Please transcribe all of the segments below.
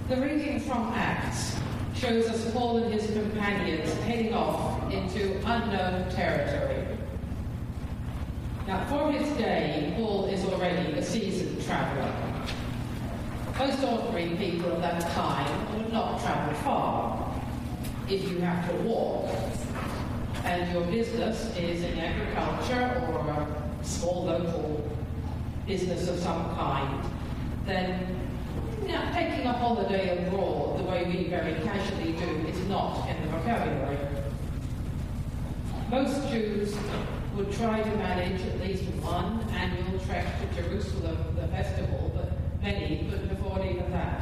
The reading from Acts shows us Paul and his companions heading off into unknown territory. Now, for his day, Paul is already a seasoned traveller. Most ordinary people of that time would not travel far if you have to walk, and your business is in agriculture or a small local business of some kind, then taking a holiday abroad the way we very casually do is not in the vocabulary. Most Jews would try to manage at least one annual trek to Jerusalem for the festival, but many couldn't afford even that.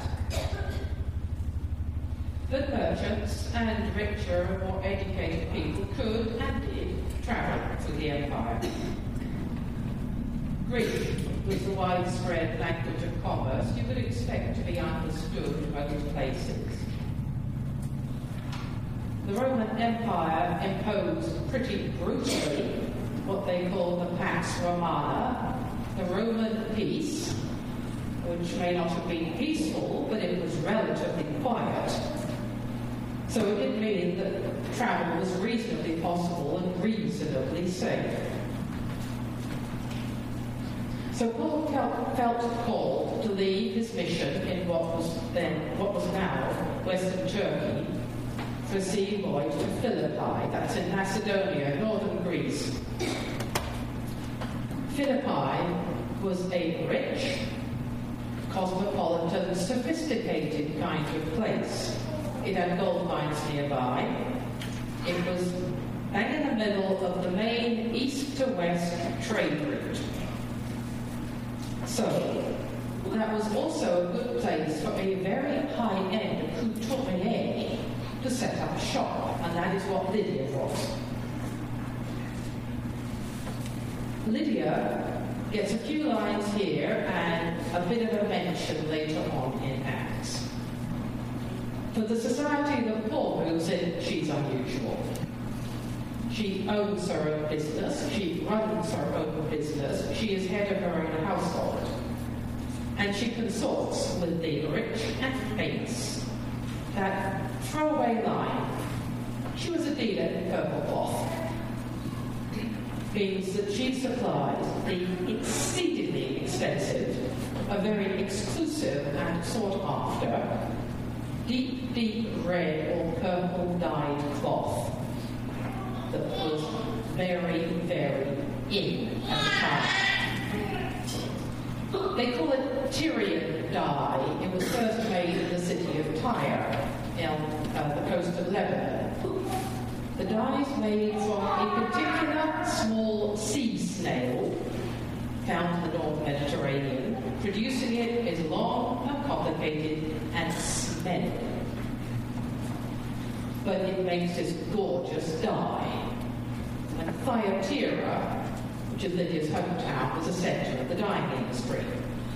But merchants and richer, more educated people could and did travel through the empire. Greek was the widespread language of commerce you would expect to be understood in most places. The Roman Empire imposed pretty brutally what they call the Pax Romana, the Roman peace, which may not have been peaceful, but it was relatively quiet. So it did mean that travel was reasonably possible and reasonably safe. So Paul felt called to leave his mission in what was now Western Turkey for a sea voyage to Philippi, that's in Macedonia, northern Greece. Philippi was a rich, cosmopolitan, sophisticated kind of place. It had gold mines nearby. It was bang in the middle of the main east to west trade route. So, that was also a good place for a very high-end couturier to set up shop, and that is what Lydia was. Lydia gets a few lines here and a bit of a mention later on in Acts. For the society that Paul moves in, she's unusual. She owns her own business, she runs her own business, she is head of her own household, and she consorts with the rich and famous. That throwaway line, she was a dealer in purple cloth, means that she supplies the exceedingly expensive, a very exclusive and sought after, deep red or purple dyed cloth that was very, very in at the time. They call it Tyrian dye. It was first made in the city of Tyre, on the coast of Lebanon. The dye is made from a particular small sea snail found in the North Mediterranean. Producing it is long and complicated and smelly. But it makes this gorgeous dye. And Thyatira, which is Lydia's hometown, was a centre of the dyeing industry.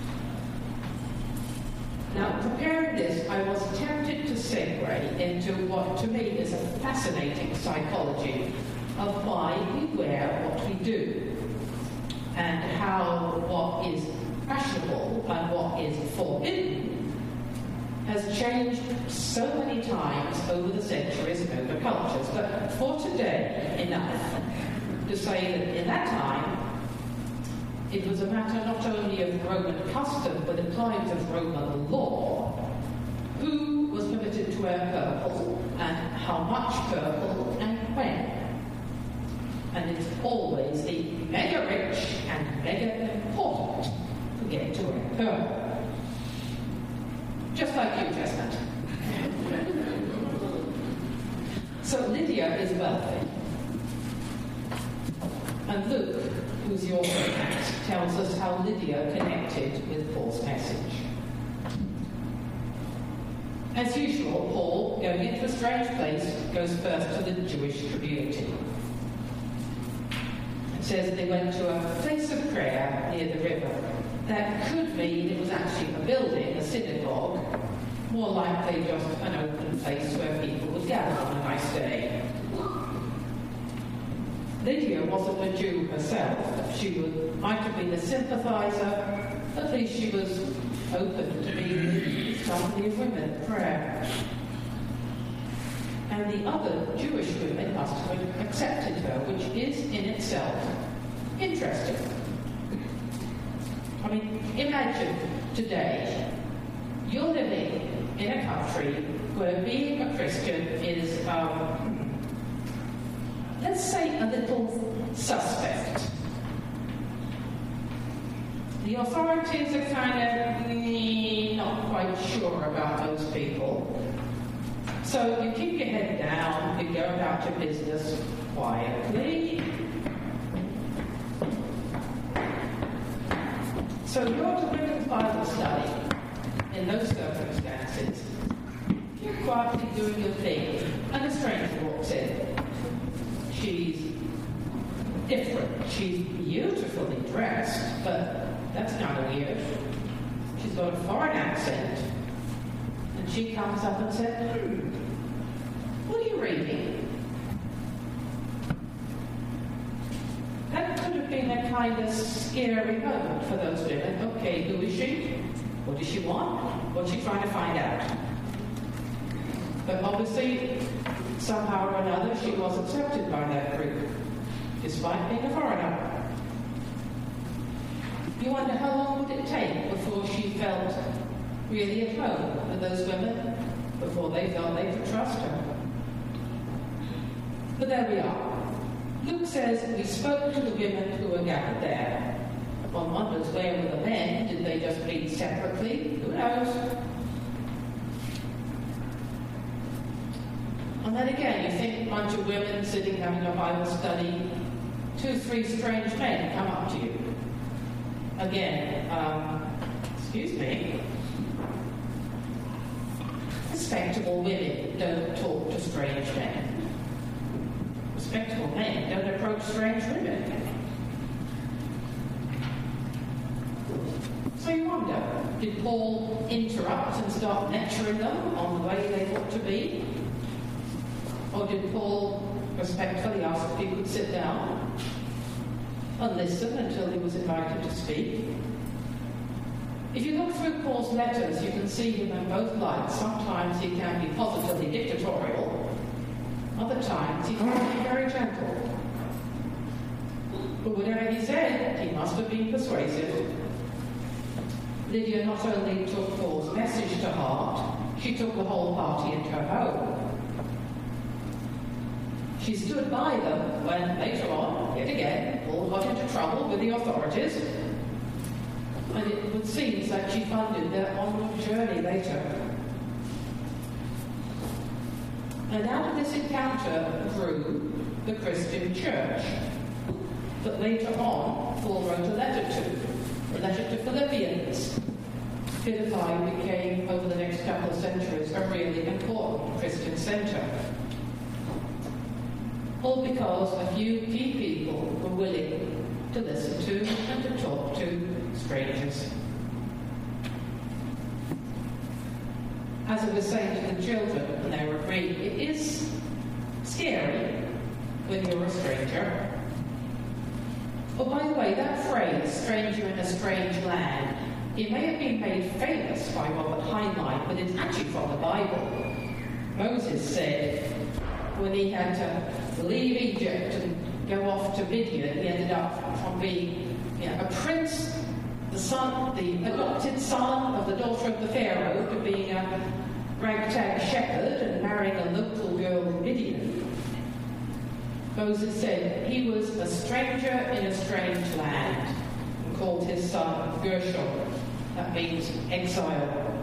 Now, preparing this, I was tempted to segue into what to me is a fascinating psychology of why we wear what we do, and how what is fashionable and what is forbidden has changed so many times over the centuries and over cultures. But for today, enough to say that in that time, it was a matter not only of Roman custom, but at times of Roman law, who was permitted to wear purple, and how much purple, and when. And it's always the mega rich and mega important who get to wear purple. Just like you, Chestnut. So Lydia is wealthy. And Luke, who's the author of Acts, tells us how Lydia connected with Paul's message. As usual, Paul, going into a strange place, goes first to the Jewish community. It says they went to a place of prayer near the river. That could mean it was actually a building, a synagogue, more likely just an open place where people would gather on a nice day. Lydia wasn't a Jew herself. She might have been a sympathizer, at least she was open to being company of women at prayer. And the other Jewish women must have accepted her, which is in itself interesting. I mean, imagine today you're living in a country where being a Christian is, let's say, a little suspect. The authorities are kind of not quite sure about those people. So you keep your head down, you go about your business quietly. So you're to women's Bible study in those circumstances. You're quietly doing your thing, and a stranger walks in. She's different. She's beautifully dressed, but that's kind of weird. She's got a foreign accent. And she comes up and said, what are you reading? That could have been a kind of scary moment for those women. Okay, who is she? What does she want? What's she trying to find out? But obviously, somehow or another, she was accepted by that group, despite being a foreigner. You wonder how long would it take before she felt really at home with those women, before they felt they could trust her. But there we are. Luke says, we spoke to the women who were gathered there. One wonders, where were the men? Did they just meet separately? Who knows? And then again, you think a bunch of women sitting having a Bible study, 2-3 strange men come up to you. Again, excuse me, respectable women don't talk to strange men. Respectable men don't approach strange women. So you wonder, did Paul interrupt and start lecturing them on the way they ought to be? Or did Paul respectfully ask if he could sit down and listen until he was invited to speak? If you look through Paul's letters, you can see him in both lights. Sometimes he can be positively dictatorial. Other times he can be very gentle. But whatever he said, he must have been persuasive. Lydia not only took Paul's message to heart, she took the whole party into her home. She stood by them when, later on, yet again, Paul got into trouble with the authorities, and it would seem that she funded their onward journey later. And out of this encounter grew the Christian church that later on Paul wrote a letter to Philippians. Philippi became, over the next couple of centuries, a really important Christian centre. All because a few key people were willing to listen to and to talk to strangers. As I was saying to the children when they were reading, it is scary when you're a stranger. Oh, by the way, that phrase, stranger in a strange land, it may have been made famous by Robert Heinlein, but it's actually from the Bible. Moses said when he had to leave Egypt and go off to Midian, he ended up from being a prince, the adopted son of the daughter of the Pharaoh, to being a ragtag shepherd and marrying a local girl in Midian. Moses said he was a stranger in a strange land and called his son Gershom. That means exile.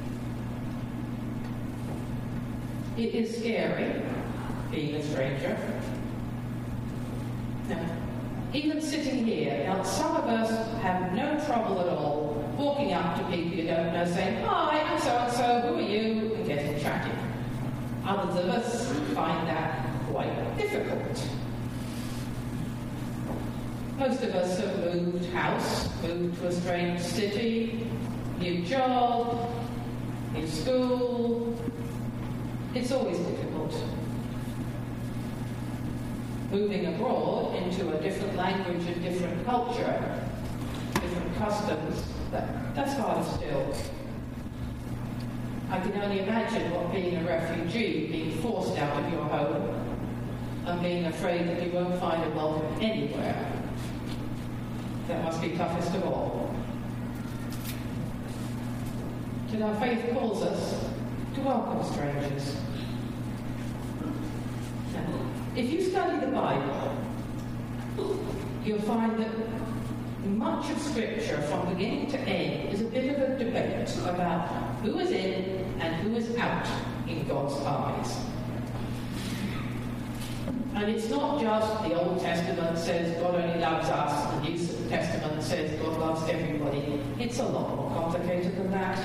It is scary being a stranger. Now, even sitting here, now some of us have no trouble at all walking up to people you don't know saying, "Hi, I'm so-and-so, who are you?" and getting chatty. Others of us find that quite difficult. Most of us have moved house, moved to a strange city, new job, new school. It's always difficult. Moving abroad into a different language and different culture, different customs, that's hard still. I can only imagine what being a refugee, being forced out of your home, and being afraid that you won't find a welcome anywhere. That must be toughest of all. And our faith calls us to welcome strangers. If you study the Bible, you'll find that much of Scripture, from beginning to end, is a bit of a debate about who is in and who is out in God's eyes. And it's not just the Old Testament says God only loves us, the New Testament says God loves everybody. It's a lot more complicated than that.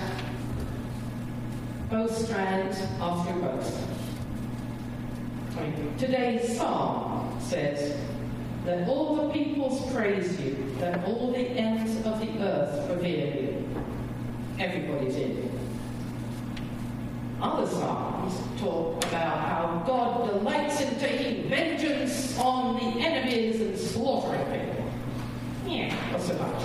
Both strands are through both. Today's psalm says, "Let all the peoples praise you, let all the ends of the earth revere you." Everybody's in. Other psalms talk about how God delights in taking vengeance on the enemies and slaughtering people. Yeah, not so much.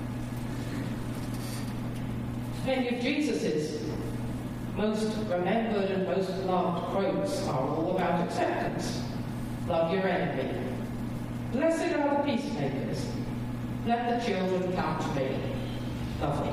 Many of Jesus's most remembered and most loved quotes are all about acceptance. Love your enemy. Blessed are the peacemakers. Let the children come to me. Lovely.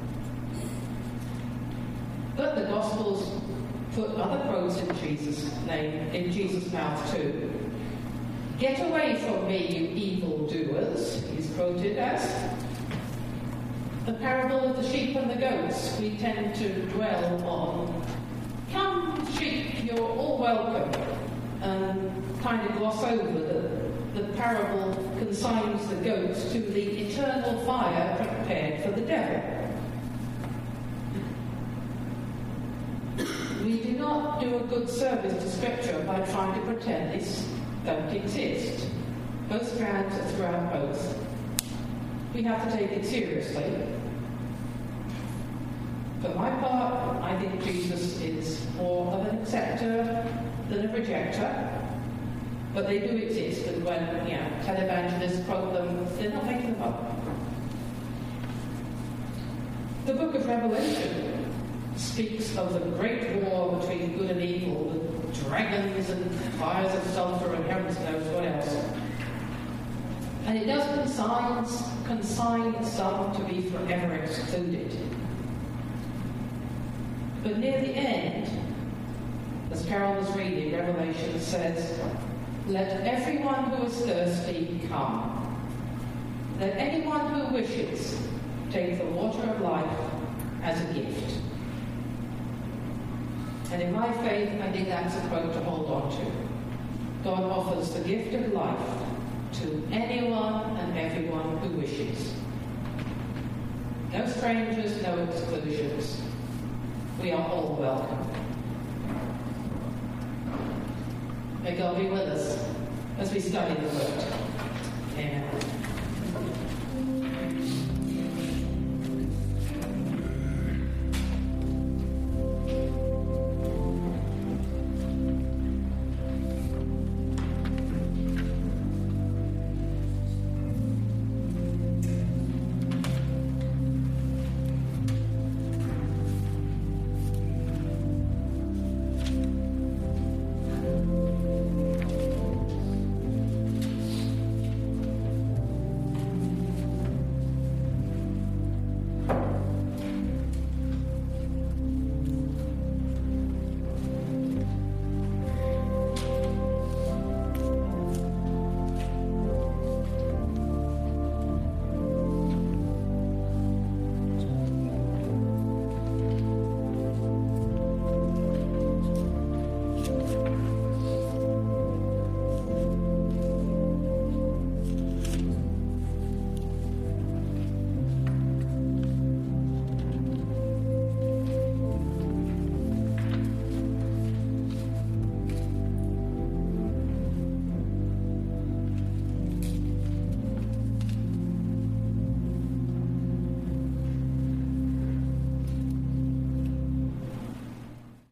But the Gospels put other quotes in Jesus' mouth too. "Get away from me, you evildoers," he's quoted as. The parable of the sheep and the goats we tend to dwell on. Come, sheep, you're all welcome. And kind of gloss over that the parable consigns the goats to the eternal fire prepared for the devil. We do not do a good service to Scripture by trying to pretend these don't exist. Both strands are throughout both. We have to take it seriously. For my part, I think Jesus is more of an acceptor than a rejecter. But they do exist, and when televangelists quote them, they're not making them up. The book of Revelation speaks of the great war between good and evil, with dragons and fires of sulfur and heavens knows what else. And it does consign some to be forever excluded. But near the end, as Carol was reading, Revelation says, "Let everyone who is thirsty come. Let anyone who wishes take the water of life as a gift." And in my faith, I think that's a quote to hold on to. God offers the gift of life to anyone and everyone who wishes. No strangers, no exclusions. We are all welcome. May God be with us as we study the Word. Amen.